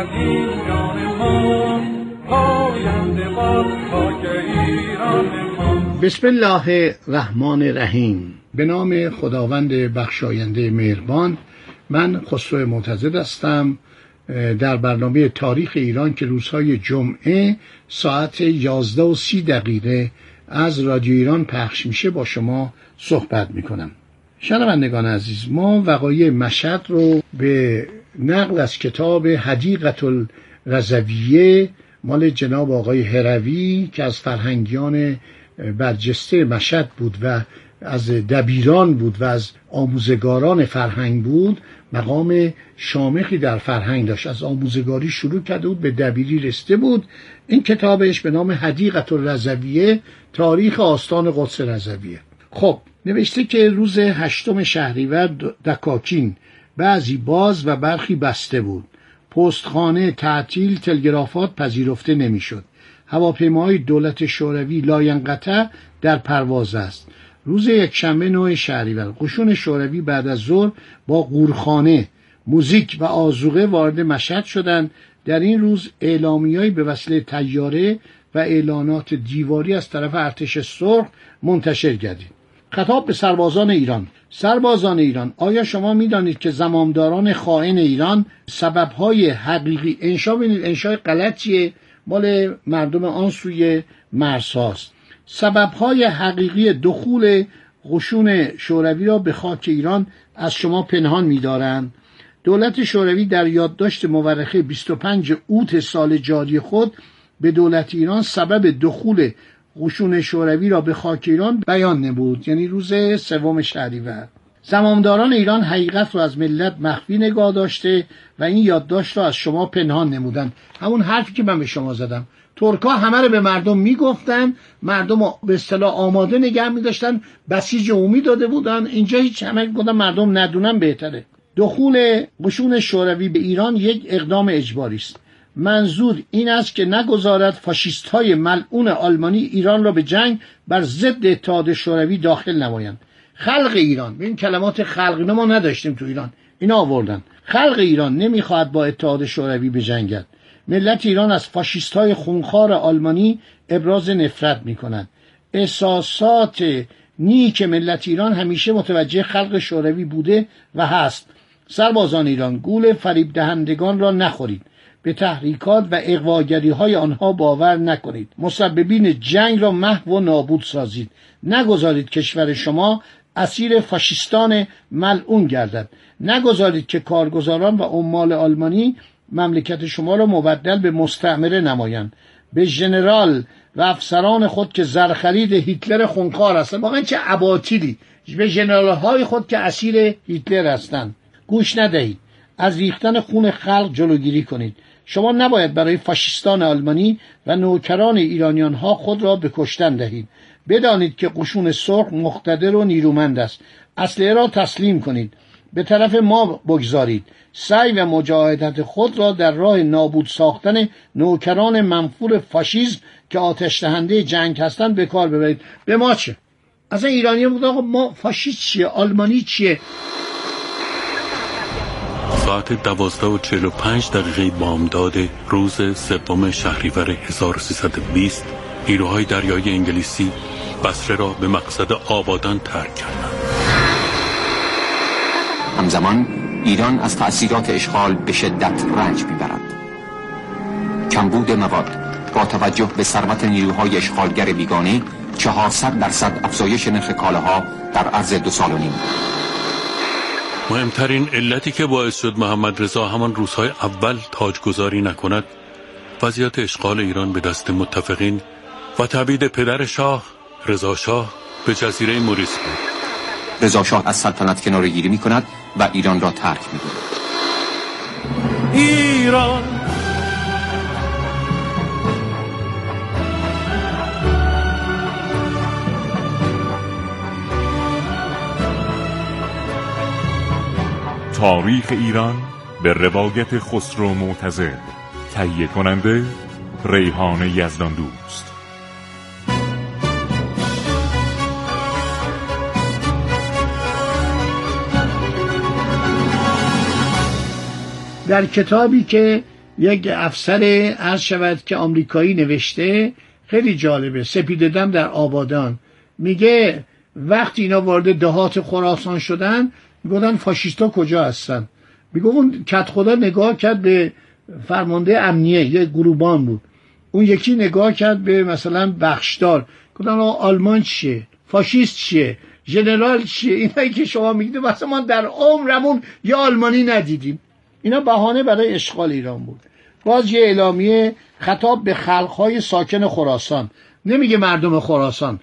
ایران ما، پاینده باد خاک ایران ما. بسم الله الرحمن الرحیم. به نام خداوند بخشاینده مهربان. من خسرو معتزد هستم. در برنامه تاریخ ایران که روزهای جمعه ساعت 11:30 از رادیو ایران پخش میشه با شما صحبت میکنم. شنوندگان عزیز، ما وقایع مشهد رو به نقل از کتاب حدیقة الرضویه مال جناب آقای هروی که از فرهنگیان برجسته مشهد بود و از دبیران بود و از آموزگاران فرهنگ بود، مقام شامخی در فرهنگ داشت. از آموزگاری شروع کرده بود، به دبیری رسیده بود. این کتابش به نام حدیقة الرضویه، تاریخ آستان قدس رضویه. خب نوشته که روز 8 شهریور دکاکین بعضی باز و برخی بسته بود. پستخانه تعطیل، تلگرافات پذیرفته نمیشد. هواپیماهای دولت شوروی لاینقطع در پرواز است. روز یکشنبه 9 شهریور قشون شوروی بعد از ظهر با قورخانه، موزیک و آذوقه وارد مشهد شدند. در این روز اعلامیه‌ای به وسیله طیاره و اعلانات دیواری از طرف ارتش سرخ منتشر گردید. خطاب به سربازان ایران: سربازان ایران، آیا شما می‌دانید که زمامداران خائن ایران سبب‌های حقیقی انشاء غلطیه مال مردم آن سوی مرزهاست. سبب‌های حقیقی دخول قشون شوروی را به خاک ایران از شما پنهان می‌دارند. دولت شوروی در یادداشت مورخه 25 اوت سال جاری خود به دولت ایران سبب دخول قشون شوروی را به خاک ایران بیان نمود، یعنی روز 3 شهریور. زمامداران ایران حقیقت را از ملت مخفی نگاه داشته و این یادداشت را از شما پنهان نمودند. همون حرفی که من به شما زدم. ترک‌ها همه رو به مردم میگفتن، مردم به اصطلاح آماده نگه می‌داشتن، بسیج عمومی داده بودن. اینجا هیچ همه گفتن مردم ندونن بهتره. دخول قشون شوروی به ایران یک اقدام اجباری است. منظور این است که نگذارد فاشیست‌های ملعون آلمانی ایران را به جنگ بر ضد اتحاد شوروی داخل نمایند. خلق ایران، این کلمات خلق ما نداشتیم تو ایران، اینا آوردن. خلق ایران نمیخواهد با اتحاد شوروی بجنگد. ملت ایران از فاشیست‌های خونخوار آلمانی ابراز نفرت می‌کند. احساسات نیک ملت ایران همیشه متوجه خلق شوروی بوده و هست. سربازان ایران، گول فریب دهندگان را نخورید. به تحریکات و اغواگری‌های آنها باور نکنید. مسببین جنگ را محو و نابود سازید. نگذارید کشور شما اسیر فاشیستان ملعون گردد. نگذارید که کارگزاران و عمال آلمانی مملکت شما را مبدل به مستعمره نمایند. به ژنرال و افسران خود که زرخرید هیتلر خونخوار هستند، واقعا چه اباطیلی، به ژنرال‌های خود که اسیر هیتلر هستند گوش ندهید. از ریختن خون خلق جلوگیری کنید. شما نباید برای فاشیستان آلمانی و نوکران ایرانیان ها خود را به کشتن دهید. بدانید که قشون سرخ مقتدر و نیرومند است. اسلحه را تسلیم کنید. به طرف ما بگذارید. سعی و مجاهدت خود را در راه نابود ساختن نوکران منفور فاشیسم که آتش دهنده جنگ هستند به کار ببرید. به ما چه؟ اصلا ایرانیان میگن آقا ما فاشیست چیه؟ آلمانی چیه؟ ساعت 12:45 بامداد روز 3 شهریور 1320 نیروهای دریایی انگلیسی بصره را به مقصد آبادان ترک کردند. همزمان ایران از تأثیرات اشغال به شدت رنج می‌برد. کمبود مواد با توجه به ثروت نیروهای اشغالگر بیگانه 400% افزایش نرخ کالاها در عرض 2 سال و نیم. مهمترین علتی که باعث شد محمد رضا همان روزهای اول تاجگذاری نکند وضعیت اشغال ایران به دست متفقین و تبعید پدر شاه رضا شاه به جزیره موریس بود. رضا شاه از سلطنت کناره‌گیری می‌کند و ایران را ترک می‌کند. ایران تاریخ ایران به روایت خسرو معتزد. تهیه کننده ریحان یزدان دوست. در کتابی که یک افسر عرض شود که آمریکایی نوشته، خیلی جالبه، سپیددم در آبادان، میگه وقتی اینا وارد دهات خراسان شدن میگفتن فاشیستا کجا هستن؟ میگه اون کت خدا نگاه کرد به فرمانده امنیه، یک گروبان بود، اون یکی نگاه کرد به مثلا بخشدار، گفتن آلمان چیه؟ فاشیست چیه؟ ژنرال چیه؟ اینایی که شما میگید مثلا ما در عمرمون یه آلمانی ندیدیم. اینا بهانه برای اشغال ایران بود. باز یه اعلامیه خطاب به خلقهای ساکن خراسان، نمیگه مردم خراسان،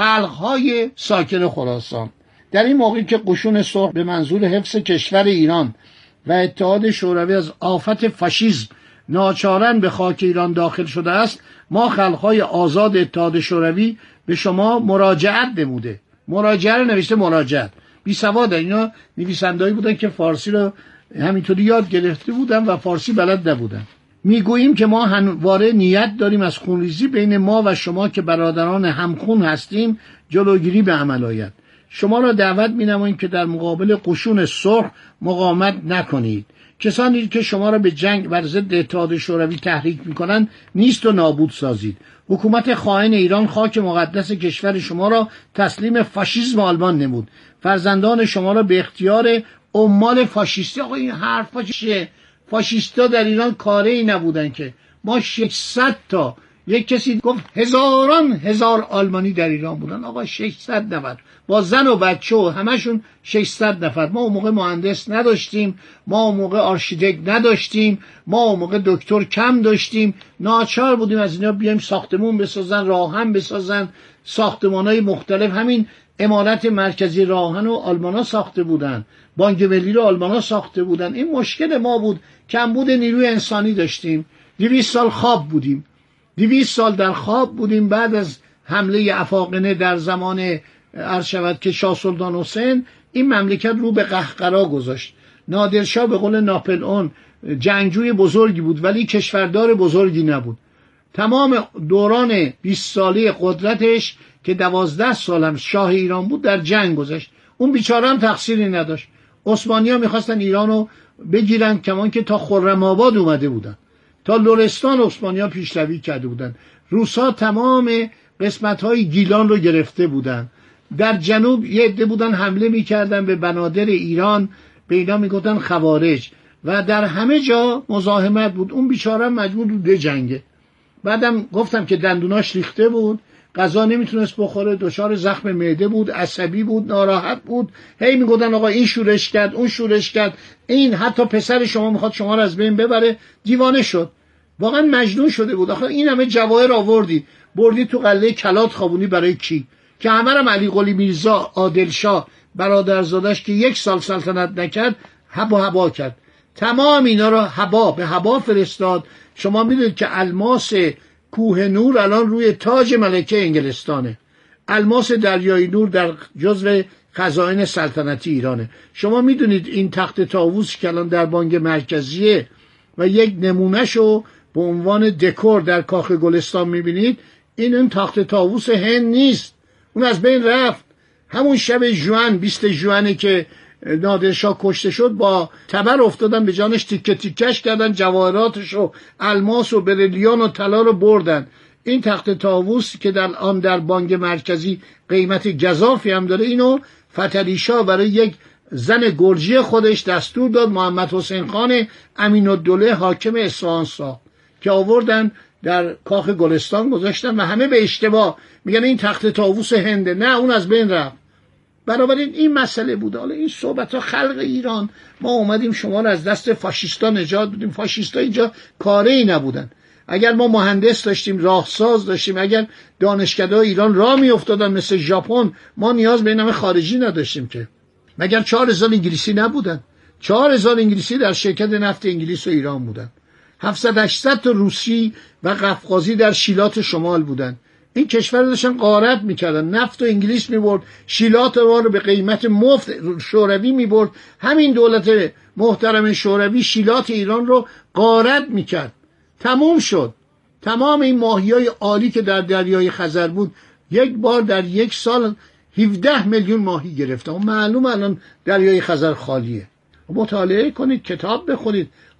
خلقهای ساکن خراسان. در این موقعی که قشون سرخ به منظور حفظ کشور ایران و اتحاد شوروی از آفت فاشیسم ناچارن به خاک ایران داخل شده است، ما خلقهای آزاد اتحاد شوروی به شما مراجعت نموده. مراجعه رو نوشته مراجعت. بی سواد اینا نویسنده‌ای بودن که فارسی رو همینطوری یاد گرفته بودن و فارسی بلد نبودن. میگوییم که ما همواره نیت داریم از خونریزی بین ما و شما که برادران همخون هستیم جلوگیری به عمل آید. شما را دعوت می‌نماییم که در مقابل قشون سرخ مقاومت نکنید. کسانی که شما را به جنگ بر ضد اتحاد شوروی تحریک می‌کنند نیست و نابود سازید. حکومت خائن ایران خاک مقدس کشور شما را تسلیم فاشیسم آلمان نمود. فرزندان شما را به اختیار عمال فاشیستی. آقا این حرفا چیه؟ فاشیستا در ایران کاری نبودن که ما 600 تا، یک کسی گفت هزاران هزار آلمانی در ایران بودن. آقا 600 نفر با زن و بچه و همشون 600 نفر. ما اون موقع مهندس نداشتیم، ما اون موقع آرشیتکت نداشتیم، ما اون موقع دکتر کم داشتیم، ناچار بودیم از اینا بیایم ساختمون بسازن، راهن بسازن، ساختمان‌های مختلف. همین عمارت مرکزی راهن و آلمانا ساخته بودن، بانک ملی رو آلمانا ساخته بودن. این مشکل ما بود، کمبود نیروی انسانی داشتیم. 200 سال خواب بودیم، 200 سال در خواب بودیم. بعد از حمله افاقنه در زمان عرض شود که شاه سلطان حسین این مملکت رو به قهقرا گذاشت. نادرشاه به قول ناپلئون جنگجوی بزرگی بود ولی کشوردار بزرگی نبود. تمام دوران 20 ساله قدرتش که 12 سال هم شاه ایران بود در جنگ گذشت. اون بیچاره هم تقصیری نداشت. عثمانی‌ها می‌خواستن ایرانو بگیرن، کمان که تا خرم‌آباد اومده بودن، تا لرستان عثمانی‌ها پیشروی کرده بودن. روس‌ها تمام قسمت‌های گیلان رو گرفته بودن. در جنوب یه عده بودن حمله می‌کردن به بنادر ایران، به اینا میگفتن خوارج و در همه جا مزاحمت بود. اون بیچاره مجبور بود بجنگه. بعدم گفتم که دندوناش ریخته بود، غذا نمیتونست بخوره، دچار زخم معده بود، عصبی بود، ناراحت بود. هی میگفتن آقا این شورش کرد، اون شورش کرد، این حتی پسر شما میخواد شما رو از بین ببره. دیوانه شد، واقعا مجنون شده بود. آخه این همه جواهر آوردی بردی تو قلعه کلات خوابونی برای کی؟ که همه هم علی قلی میرزا عادل شاه برادرزادش که 1 سال سلطنت نکرد هبا کرد. تمام اینا رو به هوا فرستاد. شما میدونید که الماس کوه نور الان روی تاج ملکه انگلستانه. الماس دریای نور در جزو خزائن سلطنتی ایرانه. شما میدونید این تخت طاووس که الان در بانک مرکزیه و یک نمونهشو به عنوان دکور در کاخ گلستان میبینید، این تخت طاووس هند نیست، اون از بین رفت. همون شب ژوئن 20 ژوئن که نادرشاه کشته شد با تبر افتادن به جانش، تیکه تیکش کردن، جواهراتش و الماس و بریلیان و طلا رو بردن. این تخت طاووس که در آن در بانک مرکزی قیمت گزافی هم داره، اینو فتحعلی شاه برای یک زن گرجی خودش دستور داد، محمد حسین خان امین‌الدوله حاکم اصفهان ساخت که آوردن در کاخ گلستان گذاشتن و همه به اشتباه میگن این تخت طاووس هنده. نه، اون از بین رفت. بنابراین این مسئله بود. حالا این صحبت ها خلق ایران، ما اومدیم شما رو از دست فاشیستا نجات بدیم. فاشیستا اینجا کاری نبودن. اگر ما مهندس داشتیم، راهساز داشتیم، اگر دانشکده‌های ایران راه میافتادن مثل ژاپن، ما نیاز به این همه خارجی نداشتیم که. مگر 4000 انگلیسی نبودن؟ 4000 انگلیسی در شرکت نفت انگلیس و ایران بودن. 700-800 تا روسی و قفقازی در شیلات شمال بودن. این کشور رو داشتن غارت میکردن. نفت و انگلیس میبرد، شیلات رو به قیمت مفت شوروی میبرد. همین دولت محترم شوروی شیلات ایران رو غارت میکرد. تموم شد. تمام این ماهیای عالی که در دریای خزر بود، یک بار در 1 سال 17 میلیون ماهی گرفتن. معلوم الان دریای خزر خالیه. مطالعه کنید، کتاب بخونید.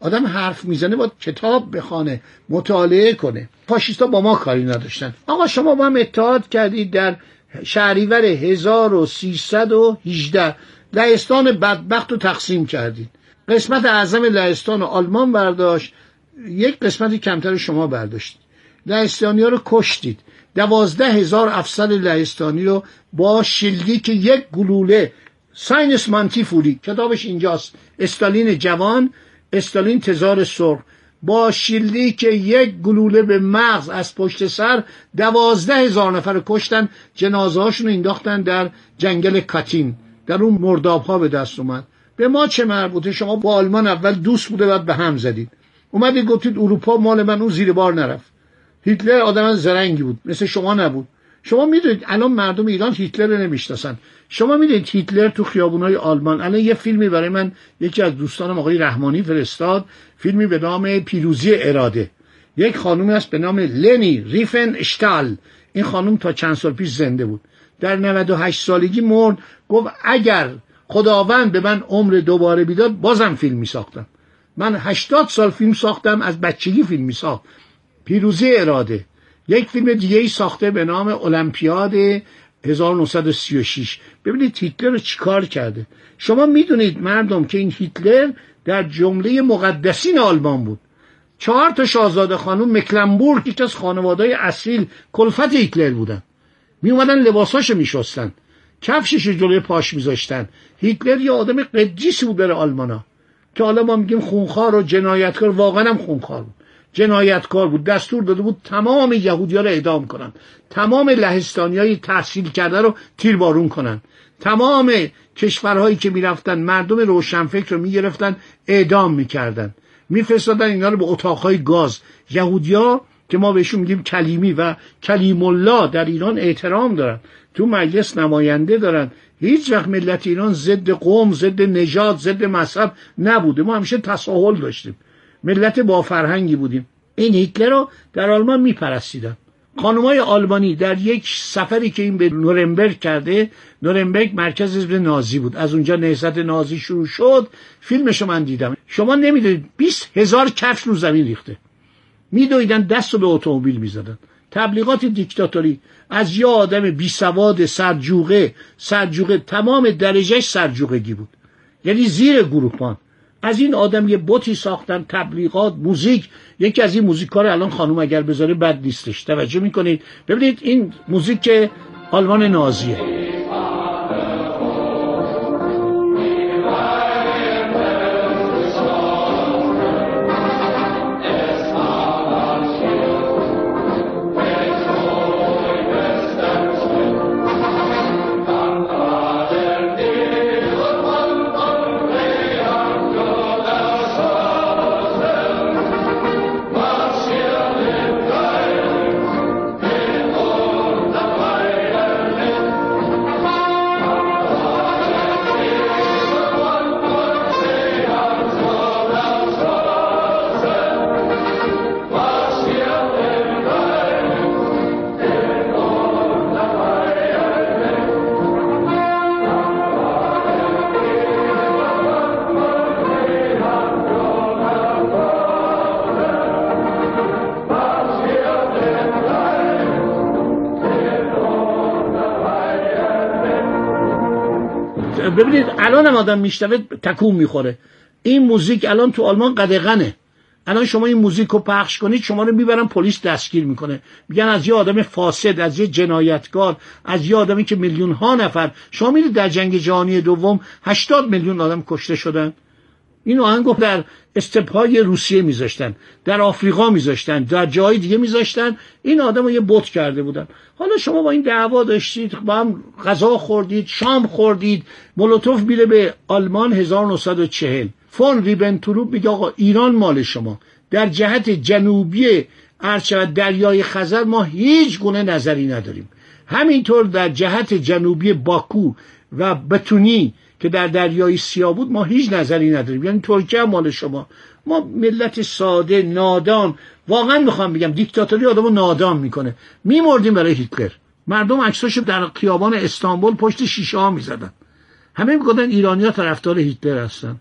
آدم حرف میزنه باید کتاب بخونه، مطالعه کنه. فاشیستا با ما کاری نداشتن. آقا شما با هم اتحاد کردید در شهریور 1318 لهستان بدبخت رو تقسیم کردید. قسمت اعظم لهستان رو آلمان برداشت، یک قسمتی کمتر شما برداشتید. لهستانی ها رو کشتید. 12,000 افسر لهستانی رو با شیلدی که یک گلوله، ساینس مانتی فوری کتابش اینجاست، استالین جوان، استالین تزار سرخ، با شیلدی که یک گلوله به مغز از پشت سر 12,000 نفر کشتن. جنازه هاشون انداختن در جنگل کاتین. در اون مرداب ها به دست اومد. به ما چه مربوطه؟ شما با آلمان اول دوست بوده بعد به هم زدید، اومدید گفتید اروپا مال من، اون زیر بار نرفت. هیتلر آدم زرنگی بود، مثل شما نبود. شما میدونید الان مردم ایران هیتلر رو نمیشناسن. شما میدونید هیتلر تو خیابونای آلمان، الان یه فیلمی برای من یکی از دوستانم آقای رحمانی فرستاد، فیلمی به نام پیروزی اراده. یک خانومی هست به نام لنی ریفنشتال. این خانم تا چند سال پیش زنده بود، در 98 سالگی مرد. گفت اگر خداوند به من عمر دوباره میداد بازم فیلم میساختم. من 80 سال فیلم ساختم، از بچگی فیلم میساخت. پیروزی اراده. یک فیلم دیگه ای ساخته به نام المپیاد 1936. ببینید هیتلر رو چیکار کرده. شما میدونید مردم که این هیتلر در جمله مقدسین آلمان بود. 4 تا شاهزاده خانم مکلنبورگ یکی از خانواده‌های اصیل کلفت هیتلر بودن. می اومدن لباساشو میشستن، کفشش جلوی پاش میذاشتن. هیتلر یه آدم قدیسی بود برای آلمانا، که حالا ما میگیم خونخوار و جنایتکار، واقعا هم خونخوار بود، جنایتکار بود. دستور داده بود تمام یهودی‌ها رو اعدام کنن، تمام لهستانیای تحصیل کرده رو تیربارون کنن، تمام کشورهایی که میرفتن مردم روشنفکر رو میگرفتن اعدام میکردن، میفرستادن اینا رو به اتاقهای گاز. یهودی‌ها که ما بهشون میگیم کلیمی و کلیم الله در ایران احترام دارن، تو مجلس نماینده دارن. هیچ وقت ملت ایران ضد قوم، ضد نژاد، ضد مذهب نبوده. ما همیشه تساهل داشتیم، ملت با فرهنگی بودیم. این هیتلر رو در آلمان میپرستیدن. خانمای آلمانی در یک سفری که این به نورنبرگ کرده، نورنبرگ مرکز حزب نازی بود، از اونجا نهضت نازی شروع شد. فیلمشو من دیدم. شما نمیدونید 20,000 کفش رو زمین ریخته، میدویدن دست رو به اتومبیل میزدن. تبلیغات دیکتاتوری از یه آدم بی سواد سرجوقه تمام درجهش سرجوقگی بود، یعنی زیر گروهبان. از این آدم یه بوتی ساختن، تبلیغات، موزیک. یکی از این موزیک‌ها رو الان خانم اگر بذاره بد نیستش. توجه میکنید؟ ببینید این موزیک آلمان نازیه. ببینید الان هم آدم میشنوه تکون میخوره. این موزیک الان تو آلمان قدغنه. الان شما این موزیک رو پخش کنید شما رو میبرن پلیس دستگیر میکنه، میگن از یه آدم فاسد، از یه جنایتکار، از یه آدمی که میلیون ها نفر. شما میدید در جنگ جهانی دوم 80 میلیون آدم کشته شدن. این آهنگو در استپ‌های روسیه میذاشتن، در آفریقا میذاشتن، در جای دیگه میذاشتن. این آدمو یه بت کرده بودن. حالا شما با این دعوا داشتید، با هم غذا خوردید، شام خوردید. مولوتوف میره به آلمان 1940. فون ریبنتروپ میگه آقا ایران مال شما. در جهت جنوبی عرض دریای خزر ما هیچ گونه نظری نداریم. همینطور در جهت جنوبی باکو و بتونی که در دریای سیاه بود ما هیچ نظری نداریم. یعنی ترکیه مال شما. ما ملت ساده، نادان، واقعا میخوام بگم دیکتاتوری آدمو نادان میکنه. میمردیم برای هیتلر. مردم عکساشو در خیابان استانبول پشت شیشه ها میزدن. همه میگفتن ایرانی‌ها طرفدار هیتلر هستن.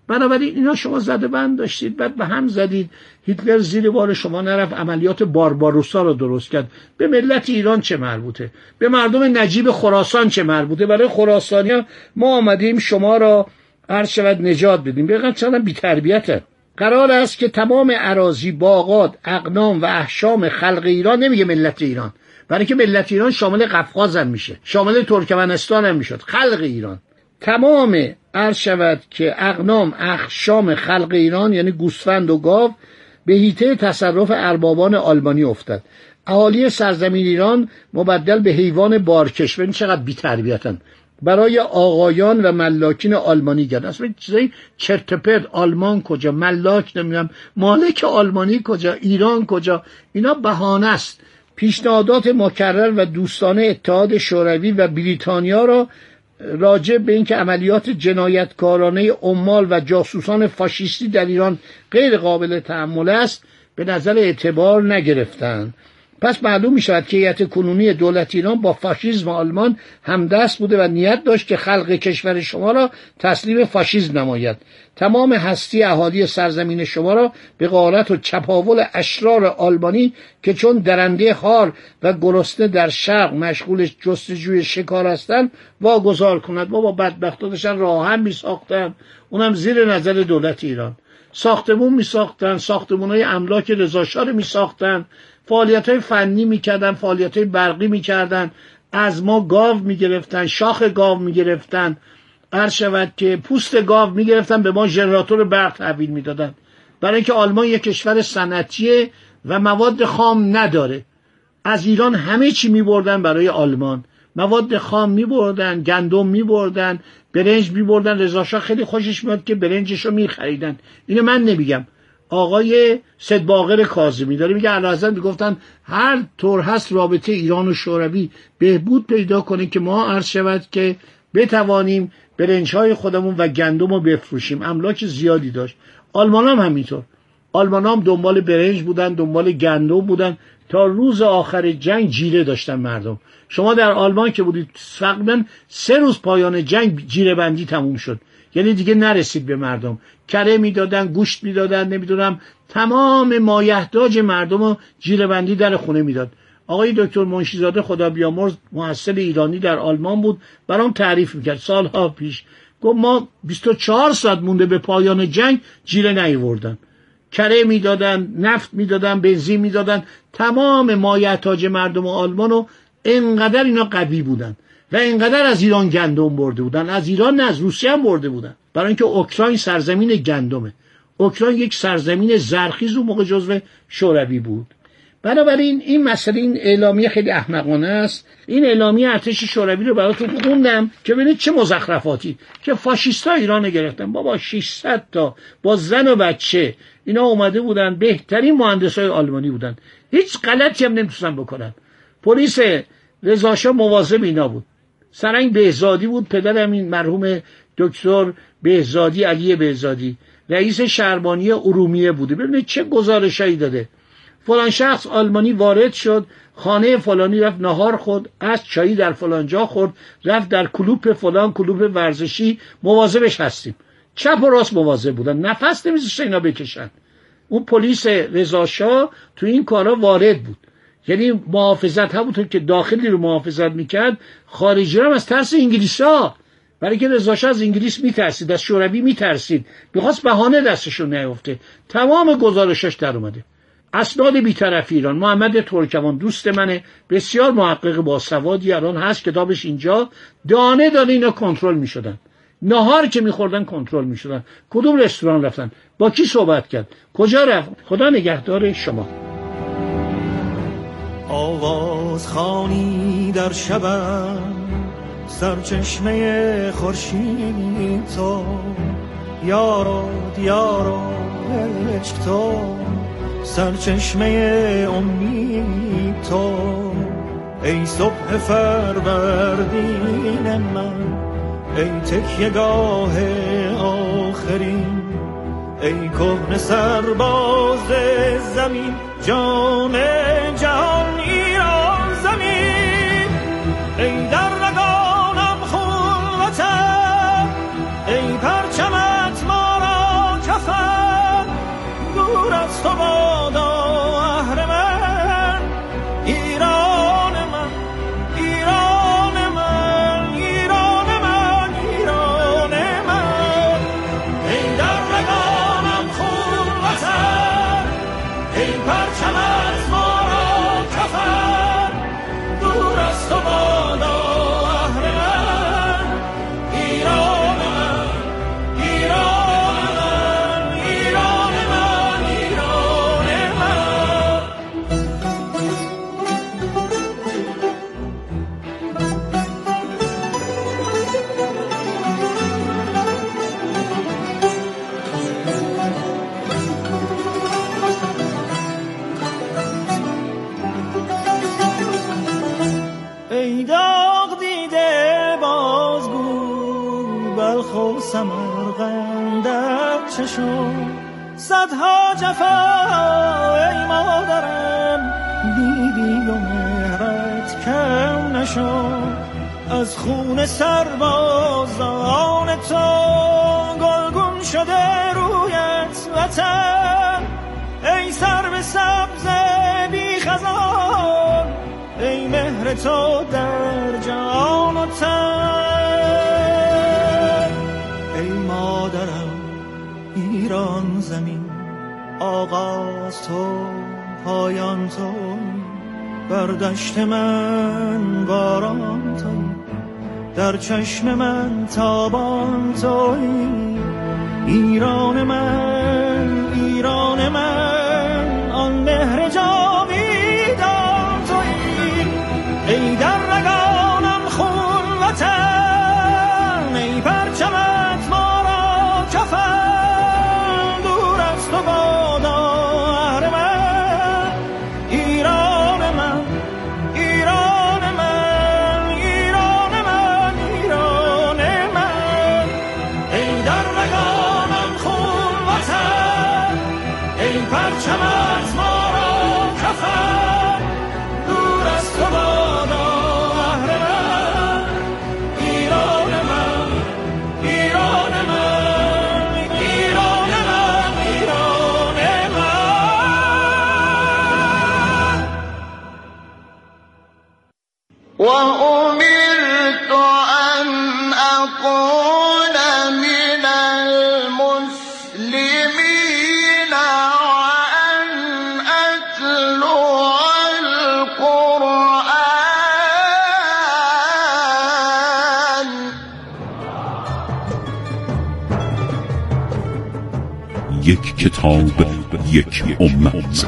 بنابراین اینا شما زده بند داشتید، بعد به هم زدید. هیتلر زیر بار شما نرفت، عملیات بارباروسا رو درست کرد. به ملت ایران چه مربوطه؟ به مردم نجیب خراسان چه مربوطه؟ برای خراسانی‌ها ما آمدیم شما را عرض شود نجات بدیم. بگم چقدر بی‌تربیته. قرار است که تمام اراضی، باغات، اقنام و احشام خلق ایران، نمیگه ملت ایران، برای که ملت ایران شامل قفقاز هم میشه، شامل ترکمنستان هم میشد، خلق ایران، تمام عرض شود که اقنام احشام خلق ایران یعنی گوسفند و گاو به حیطه تصرف اربابان آلمانی افتاد. اهالی سرزمین ایران مبدل به حیوان بارکش. ببین چقدر بی‌تربیتن. برای آقایان و ملاکین آلمانی گردن. اصلا چیزای چرت و پرت. آلمان کجا، ملاک نمیدونم، مالک آلمانی کجا، ایران کجا، اینا بهانه است. پیشنهادات مکرر و دوستانه اتحاد شوروی و بریتانیا را راجع به اینکه عملیات جنایتکارانه عمال و جاسوسان فاشیستی در ایران غیر قابل تحمل است به نظر اعتبار نگرفتند. پس معلوم می شود که هیئت کنونی دولت ایران با فاشیسم آلمان همدست بوده و نیت داشت که خلق کشور شما را تسلیم فاشیسم نماید. تمام هستی اهالی سرزمین شما را به غارت و چپاول اشرار آلمانی که چون درنده خار و گرسنه در شرق مشغول جستجوی شکار هستند واگذار کند. بابا بدبختا داشتن راه هم می ساختن، اونم زیر نظر دولت ایران. ساختمون می ساختن، ساختمونای املاک رضا شاه می ساختن، فعالیت‌های فنی می‌کردن، فعالیت‌های برقی می‌کردن، از ما گاو می‌گرفتن، شاخ گاو می‌گرفتن، عرض شود که پوست گاو می‌گرفتن، به ما ژنراتور برق تحویل می‌دادن. برای اینکه آلمان یک کشور صنعتیه و مواد خام نداره. از ایران همه چی می‌بردن برای آلمان. مواد خام می‌بردن، گندم می‌بردن، برنج می‌بردن. رضا شاه خیلی خوشش میاد که برنجشو می‌خریدن. اینو من نمیگم. آقای سیدباقر کاظمی داره میگه اعلیحضرت میگفتن هر طور هست رابطه ایران و شوروی بهبود پیدا کنه که ما عرض شود که بتوانیم برنج‌های خودمون و گندم رو بفروشیم. املاک زیادی داشت. آلمان هم همینطور. آلمان هم دنبال برنج بودن، دنبال گندم بودن، تا روز آخر جنگ جیره داشتن مردم. شما در آلمان که بودید تقریبا 3 روز پایان جنگ جیره بندی تموم شد، یعنی دیگه نرسید به مردم. کره میدادن، گوشت میدادن، نمیدونم تمام مایحتاج مردم رو جیره بندی در خونه میداد. آقای دکتر منشیزاده خدا بیامرز محصل ایرانی در آلمان بود، برام تعریف میکرد سالها پیش. گفت ما 24 ساعت مونده به پایان جنگ جیره نیاوردن. کره میدادن، نفت میدادن، بنزین میدادن، تمام مایحتاج مردم آلمان رو. اینقدر اینا قوی بودن و اینقدر از ایران گندم برده بودن. از ایران نه، از روسیه هم برده بودن. برای اینکه اوکراین سرزمین گندمه. اوکراین یک سرزمین زرخیز و موقع جزو شوروی بود. بنابراین این مسئله، این اعلامیه خیلی احمقانه است. این اعلامیه ارتش شوروی رو براتون خوندم که ببینید چه مزخرفاتی که فاشیستا ایران گرفتن. بابا 600 تا با زن و بچه اینا اومده بودن، بهترین مهندسای آلمانی بودن، هیچ غلطی هم نمیتونن بکنن. پلیس رضا شاه مواظب اینا بود. سرنگ بهزادی بود، پدرم این مرحوم دکتر بهزادی، علی بهزادی، رئیس شهربانی ارومیه بوده. ببینید چه گزارشایی داده. فلان شخص آلمانی وارد شد، خانه فلانی رفت نهار خورد، از چایی در فلان جا خورد، رفت در کلوپ فلان، کلوپ ورزشی، مواظبش هستیم. چپ و راست مواظب بودن، نفس نمیذاشتن اینا بکشن. اون پلیس رضا شاه تو این کارا وارد بود. یعنی محافظت همونطور که داخلی رو محافظت میکرد، خارجی رو هم از ترس انگلیسا. برای که رضا شاه از انگلیس میترسید، از شوروی میترسید، میخواست بهانه دستشون نیفته. تمام گزارشش در اومده. اسناد بی‌طرفی ایران. محمد ترکمان دوست منه، بسیار محقق باسوادی، الان هست کتابش اینجا. دانه دانه اینا کنترل میشدن. نهار که میخوردن کنترل میشدن. کدوم رستوران رفتن، با کی صحبت کرد، کجا رفت. خدا نگهدار شما. آواز خوانی در شبم، سرچشمه خورشید تو، یارو دیارو عشق تو، سرچشمه امید تو، ای صبح فروردین من، ای تکیه‌گاه آخرین، ای کهنه سرباز زمین، جان جهان ایران زمین، ای در رگانم خون وطن، ای پرچمت ما را پرچمت ما را کفن دور از تو بادا اهل من ایران من ایران من ایران من ایران من. ای داغ دیده بازگو بلخ و سمرقندت چشم صدها جفا ای مادرم دیدی و مهرت کم نشد از خون سربازان تو گلگون شده رویت وطن ای سرو سبز بی خزان ای مهر تو در جان و تن ای مادرم ایران زمین آغاز تو پایان تو بر دشت من باران تو در چشم من تابان تو ایران من ایران من آن مهر جاویدان تو ای در رگانم خون وطن ای پرچمت ما را کفن دور از تو بادا اهل من ایران من ایران من ایران من ایران من ای در رگانم خون وطن ای پرچمت ما را کفن دور از تو بادا اهل من ایران من ایران من ایران من ایران من. وأمرت أن أكون من المسلمين وأن أتلو القرآن. یک کتاب یک امت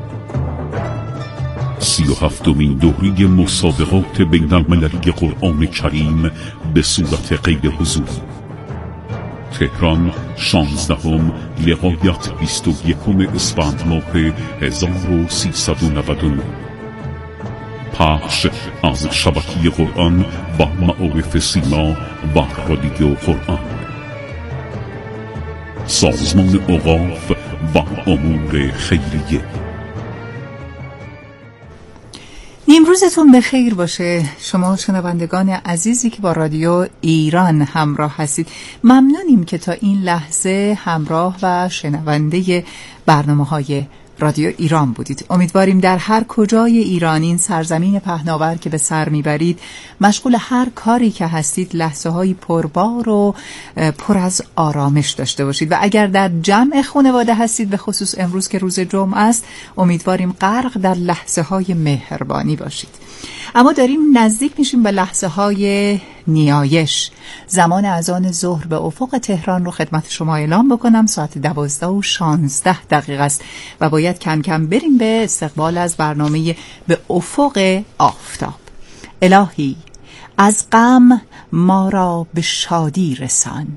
37مین دوره مسابقات بین المللی قرآن کریم به صورت غیر حضوری تهران 16 لغایت 21 اسفند ماه 1399 پخش از شبکه قرآن با معارف سیما و رادیو قرآن سازمان اوقاف و امور خیریه. نیمروزتون به خیر باشه شما شنوندگان عزیزی که با رادیو ایران همراه هستید. ممنونیم که تا این لحظه همراه و شنونده برنامه‌های رادیو ایران بودید. امیدواریم در هر کجای ایران این سرزمین پهناور که به سر میبرید مشغول هر کاری که هستید لحظه‌های پربار و پر از آرامش داشته باشید و اگر در جمع خانواده هستید به خصوص امروز که روز جمعه است امیدواریم غرق در لحظه‌های مهربانی باشید. اما داریم نزدیک میشیم به لحظه‌های نیایش. زمان اذان ظهر به افق تهران رو خدمت شما اعلام بکنم. ساعت 12:16 است و باید کم کم بریم به استقبال از برنامه به افق آفتاب. الهی از غم ما را به شادی رسان.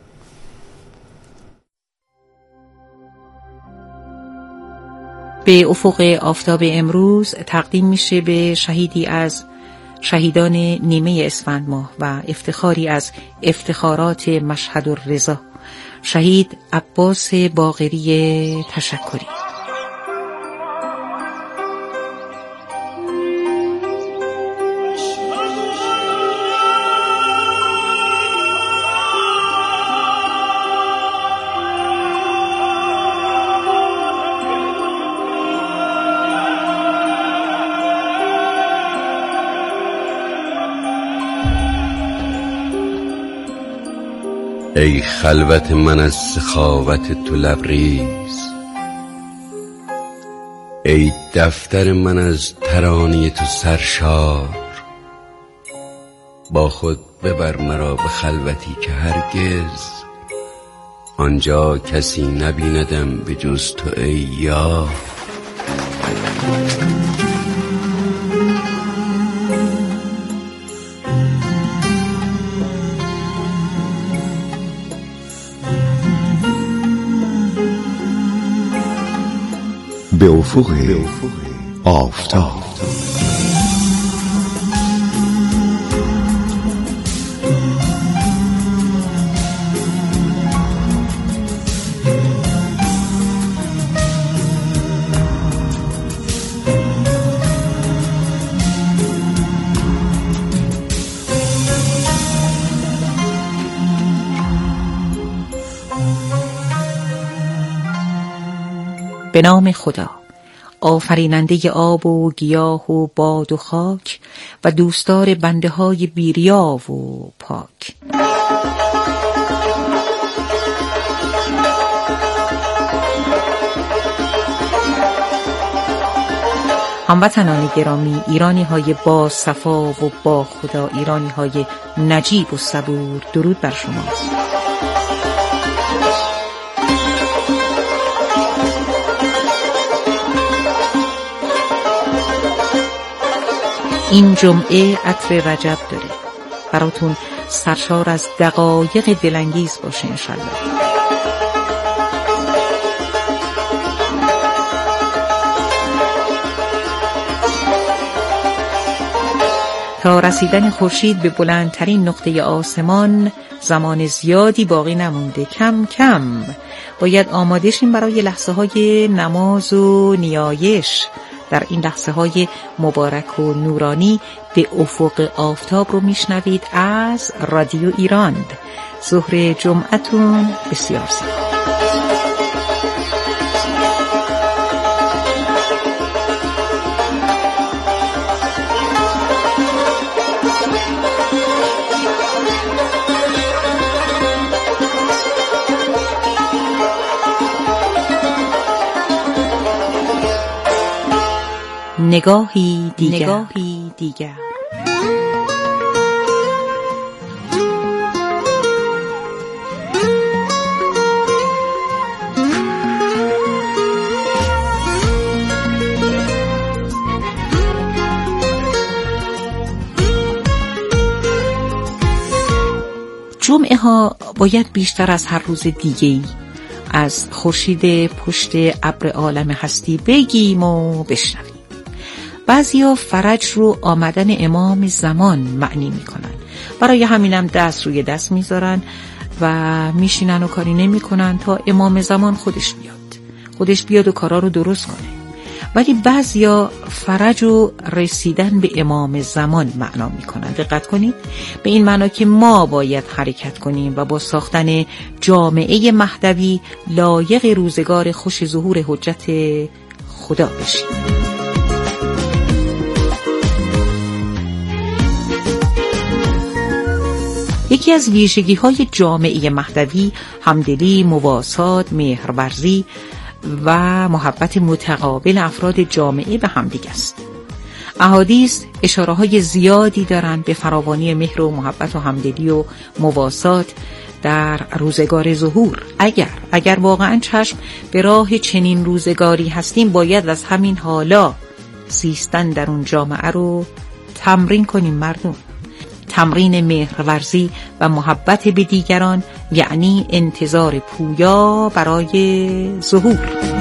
به افق آفتاب امروز تقدیم میشه به شهیدی از شهیدان نیمه اسفند ماه و افتخاری از افتخارات مشهد الرضا، شهید عباس باقری تشکری. ای خلوت من از سخاوت تو لبریز، ای دفتر من از ترانه تو سرشار، با خود ببر مرا به خلوتی که هرگز آنجا کسی نبیندم به جز تو ای یار. به افق آفتاب. به نام خدا، آفریننده آب و گیاه و باد و خاک و دوستدار بنده های بیریا و پاک. هموطنان گرامی، ایرانی های با صفا و با خدا، ایرانی های نجیب و صبور، درود بر شما. این جمعه عطر رجب داره، براتون سرشار از دقایق دلانگیز باشه انشالله. تا رسیدن خورشید به بلندترین نقطه آسمان زمان زیادی باقی نمونده. کم کم باید آماده شیم برای لحظه های نماز و نیایش. در این لحظه های مبارک و نورانی به افق آفتاب رو میشنوید از رادیو ایران. ظهر جمعتون بسیار زیبا. نگاهی دیگر. جمعه ها باید بیشتر از هر روز دیگه‌ای از خورشید پشت ابر عالم هستی بگیم و بشنویم. بعضیا فرج رو آمدن امام زمان معنی میکنن، برای همینم دست روی دست میذارن و میشینن و کاری نمیکنن تا امام زمان خودش بیاد و کارا رو درست کنه. ولی بعضیا فرج و رسیدن به امام زمان معنا میکنن. دقت کنید، به این معنا که ما باید حرکت کنیم و با ساختن جامعه مهدوی لایق روزگار خوش ظهور حجت خدا بشیم. یکی از ویژگی‌های جامعه مهدوی همدلی، مواسات، مهرورزی و محبت متقابل افراد جامعه به همدیگه است. احادیث اشاره‌های زیادی دارند به فراوانی مهر و محبت و همدلی و مواسات در روزگار ظهور. اگر واقعاً چشم به راه چنین روزگاری هستیم، باید از همین حالا زیستن در اون جامعه رو تمرین کنیم مردم. تمرین مهرورزی و محبت به دیگران یعنی انتظار پویا برای ظهور.